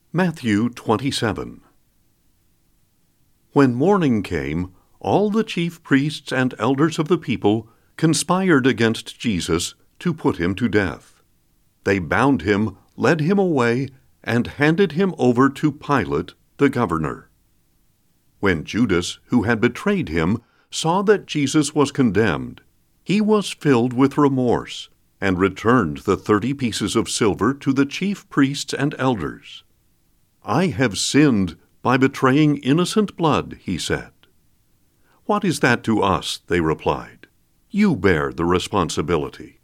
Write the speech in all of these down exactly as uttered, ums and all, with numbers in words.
Matthew twenty-seven. When morning came, all the chief priests and elders of the people conspired against Jesus to put him to death. They bound him, led him away, and handed him over to Pilate, the governor. When Judas, who had betrayed him, saw that Jesus was condemned, he was filled with remorse, and returned the thirty pieces of silver to the chief priests and elders. "I have sinned by betraying innocent blood," he said. "What is that to us?" they replied. "You bear the responsibility."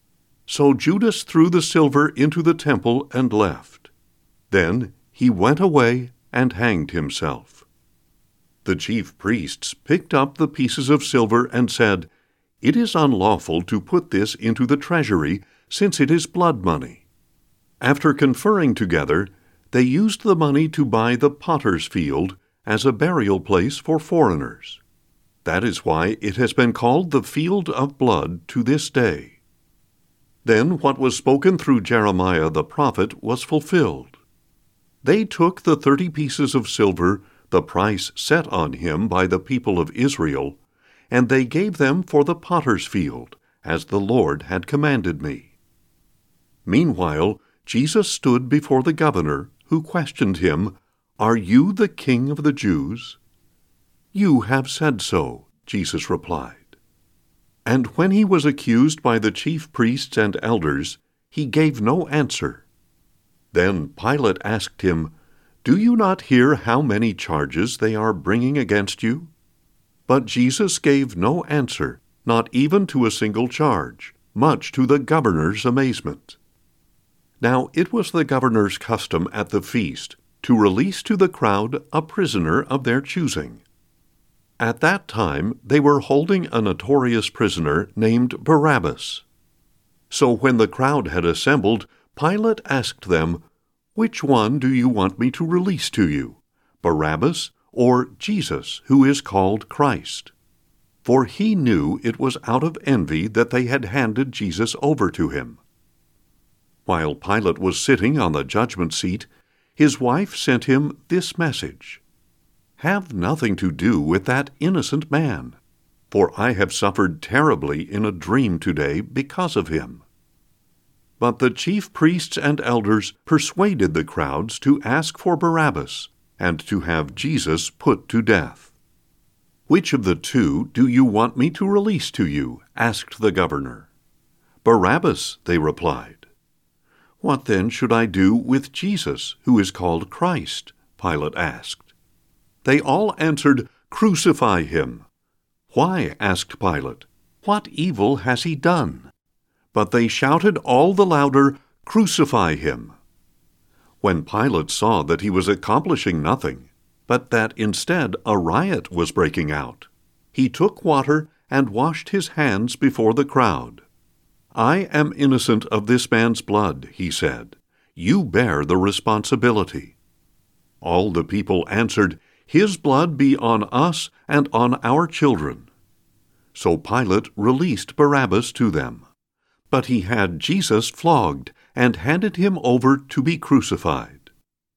So Judas threw the silver into the temple and left. Then he went away and hanged himself. The chief priests picked up the pieces of silver and said, "It is unlawful to put this into the treasury, since it is blood money." After conferring together, they used the money to buy the potter's field as a burial place for foreigners. That is why it has been called the Field of Blood to this day. Then what was spoken through Jeremiah the prophet was fulfilled. They took the thirty pieces of silver, the price set on him by the people of Israel, and they gave them for the potter's field, as the Lord had commanded me. Meanwhile, Jesus stood before the governor, who questioned him, "Are you the king of the Jews?" "You have said so," Jesus replied. And when he was accused by the chief priests and elders, he gave no answer. Then Pilate asked him, "Do you not hear how many charges they are bringing against you?" But Jesus gave no answer, not even to a single charge, much to the governor's amazement. Now it was the governor's custom at the feast to release to the crowd a prisoner of their choosing. At that time they were holding a notorious prisoner named Barabbas. So when the crowd had assembled, Pilate asked them, "Which one do you want me to release to you, Barabbas or Jesus, who is called Christ?" For he knew it was out of envy that they had handed Jesus over to him. While Pilate was sitting on the judgment seat, his wife sent him this message, "Have nothing to do with that innocent man, for I have suffered terribly in a dream today because of him." But the chief priests and elders persuaded the crowds to ask for Barabbas and to have Jesus put to death. "Which of the two do you want me to release to you?" asked the governor. "Barabbas," they replied. "What then should I do with Jesus, who is called Christ?" Pilate asked. They all answered, "Crucify him." "Why?" asked Pilate. "What evil has he done?" But they shouted all the louder, "Crucify him." When Pilate saw that he was accomplishing nothing, but that instead a riot was breaking out, he took water and washed his hands before the crowd. "I am innocent of this man's blood," he said. "You bear the responsibility." All the people answered, "His blood be on us and on our children." So Pilate released Barabbas to them. But he had Jesus flogged and handed him over to be crucified.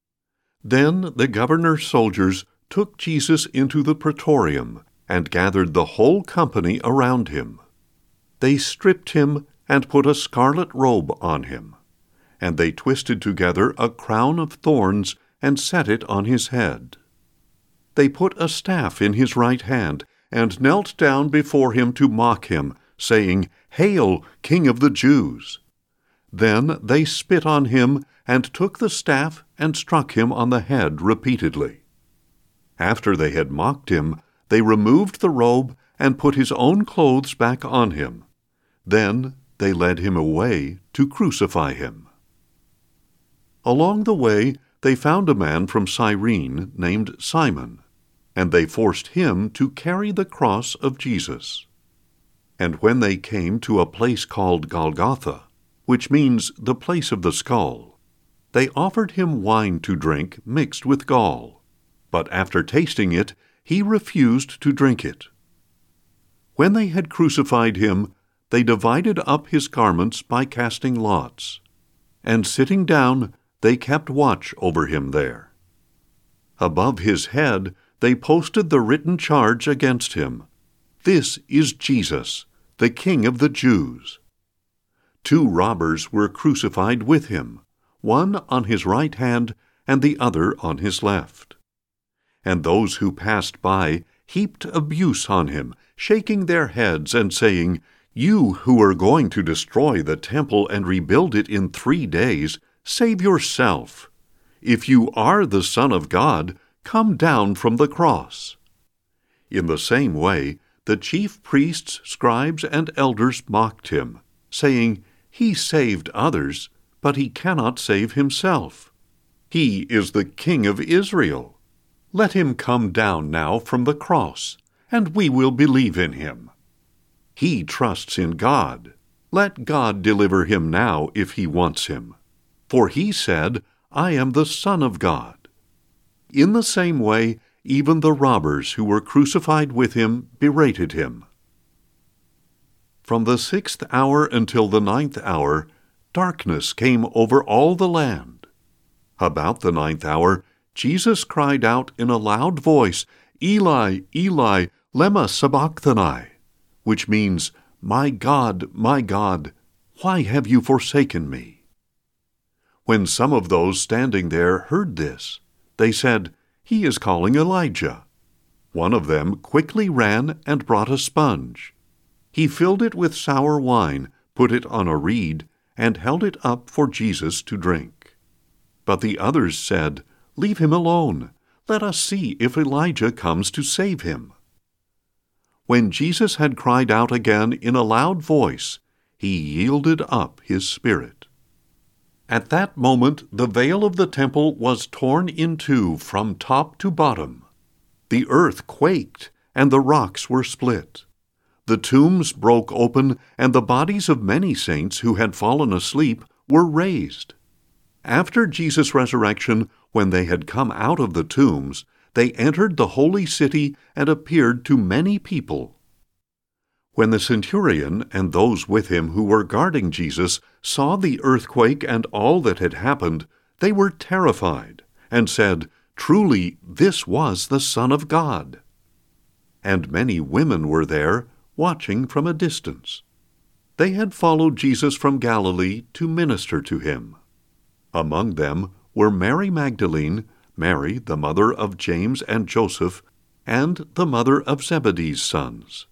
Then the governor's soldiers took Jesus into the praetorium and gathered the whole company around him. They stripped him and put a scarlet robe on him, and they twisted together a crown of thorns and set it on his head. They put a staff in his right hand and knelt down before him to mock him, saying, "Hail, King of the Jews!" Then they spit on him and took the staff and struck him on the head repeatedly. After they had mocked him, they removed the robe and put his own clothes back on him. Then they led him away to crucify him. Along the way, they found a man from Cyrene named Simon, and they forced him to carry the cross of Jesus. And when they came to a place called Golgotha, which means the place of the skull, they offered him wine to drink mixed with gall, but after tasting it, he refused to drink it. When they had crucified him, they divided up his garments by casting lots, and sitting down, They kept watch over him there. Above his head they posted the written charge against him: "This is Jesus, the King of the Jews." Two robbers were crucified with him, one on his right hand and the other on his left. And those who passed by heaped abuse on him, shaking their heads and saying, "You who are going to destroy the temple and rebuild it in three days, save yourself. If you are the Son of God, come down from the cross." In the same way, the chief priests, scribes, and elders mocked him, saying, "He saved others, but he cannot save himself. He is the King of Israel. Let him come down now from the cross, and we will believe in him. He trusts in God. Let God deliver him now if he wants him. For he said, 'I am the Son of God.'" In the same way, even the robbers who were crucified with him berated him. From the sixth hour until the ninth hour, darkness came over all the land. About the ninth hour, Jesus cried out in a loud voice, "Eli, Eli, lema sabachthani," which means, "My God, my God, why have you forsaken me?" When some of those standing there heard this, they said, "He is calling Elijah." One of them quickly ran and brought a sponge. He filled it with sour wine, put it on a reed, and held it up for Jesus to drink. But the others said, "Leave him alone. Let us see if Elijah comes to save him." When Jesus had cried out again in a loud voice, he yielded up his spirit. At that moment the veil of the temple was torn in two from top to bottom. The earth quaked, and the rocks were split. The tombs broke open, and the bodies of many saints who had fallen asleep were raised. After Jesus' resurrection, when they had come out of the tombs, they entered the holy city and appeared to many people. When the centurion and those with him who were guarding Jesus saw the earthquake and all that had happened, they were terrified and said, "Truly, this was the Son of God." And many women were there, watching from a distance. They had followed Jesus from Galilee to minister to him. Among them were Mary Magdalene, Mary, the mother of James and Joseph, and the mother of Zebedee's sons.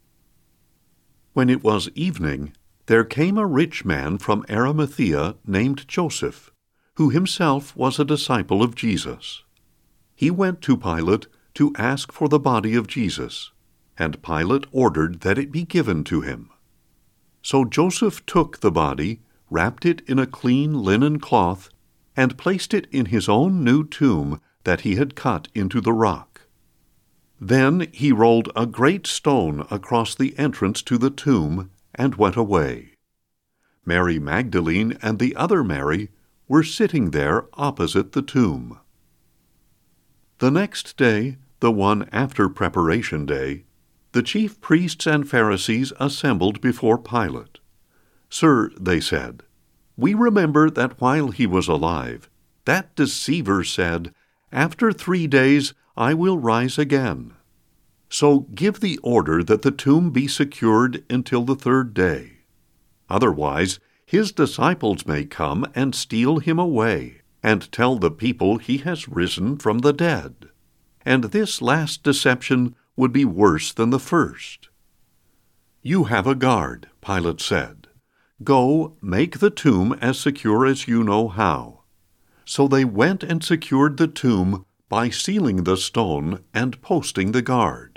When it was evening, there came a rich man from Arimathea named Joseph, who himself was a disciple of Jesus. He went to Pilate to ask for the body of Jesus, and Pilate ordered that it be given to him. So Joseph took the body, wrapped it in a clean linen cloth, and placed it in his own new tomb that he had cut into the rock. Then he rolled a great stone across the entrance to the tomb and went away. Mary Magdalene and the other Mary were sitting there opposite the tomb. The next day, the one after Preparation Day, the chief priests and Pharisees assembled before Pilate. "Sir," they said, "we remember that while he was alive, that deceiver said, 'After three days I will rise again.' So give the order that the tomb be secured until the third day. Otherwise, his disciples may come and steal him away, and tell the people he has risen from the dead. And this last deception would be worse than the first." "You have a guard," Pilate said. "Go, make the tomb as secure as you know how." So they went and secured the tomb by sealing the stone and posting the guard.